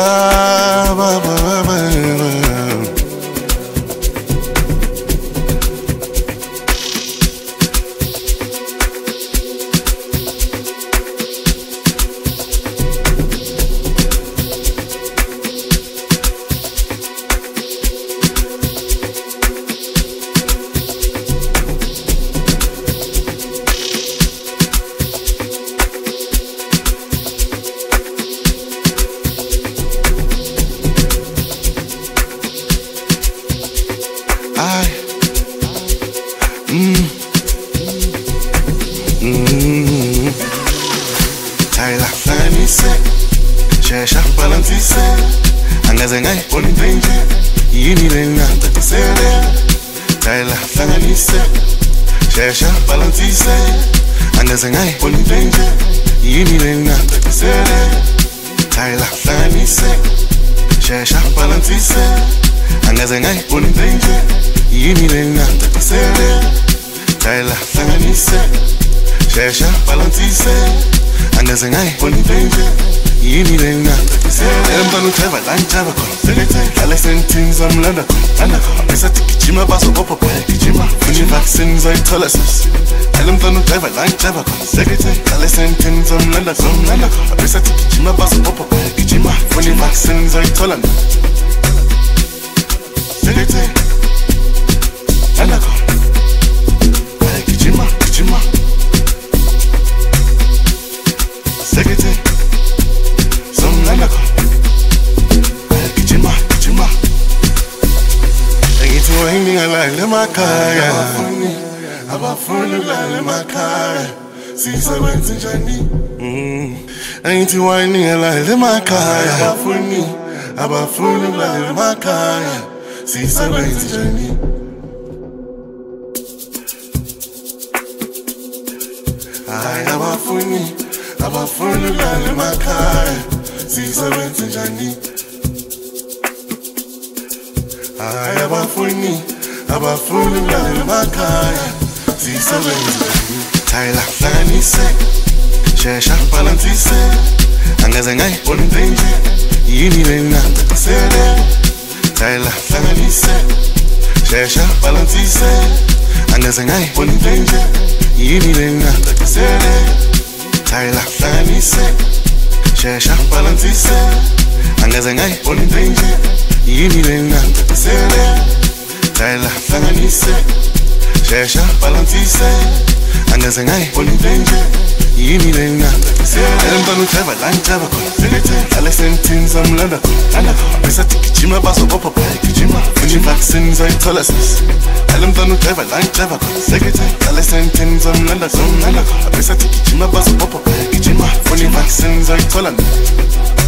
Tyler Fanise Shesha Balantise Angazengai Onitenje Yini Lena Tatisere Tyler Fanise Shesha Balantise Angazengai Onitenje Yini Lena Tatisere Tyler Fanise Shesha Balantise Angazengai Onitenje Yini Lena Tatisere Tyler Fanise Shesha Balantise Angazengai Onitenje Yini Lena Embanu Teva Lanchava Alexen Tins Amlanda Pesa Tikijima Baso Popo Kijima Fini vaccines I tolesis Embanu Teva Lanchava Alexen Tins Amlanda Pesa Tikijima Baso Popo Kijima Fini vaccines I tolan Segete Anako Kijima Kijima Segete Somnanako Kijima Kijima Engithi wayini ngalale emakhaya Abafuni ukulala emakhaya Sisebenza njani Engithi wayini ngalale emakhaya Abafuni ukulala emakhaya Sisebenza njani Abafuni ukulala emakhaya Sisebenza njani Abafuni ukulala emakhaya Sisebenza njani Tyler Fanise Shesha Balantise Angazengai Onitenje Yini Lena Tatisere Tyler Fanise Shesha Balantise Angazengai Onitenje Yini Lena Tatisere Tyler Fanise Shesha Balantise Angazengai Onitenje Yini Lena Tatisere Tyler Fanise Shesha Balantise Angazengai Onitenje Yini Lena Tatisere Embanu Teva Lanchava Alexen Tins Amlanda Pesa Tikijima Baso Popo Kijima Fini vaccines I tolesis Embanu Teva Lanchava Alexen Tins Amlanda Pesa Tikijima Baso Popo Kijima Fini vaccines I tolan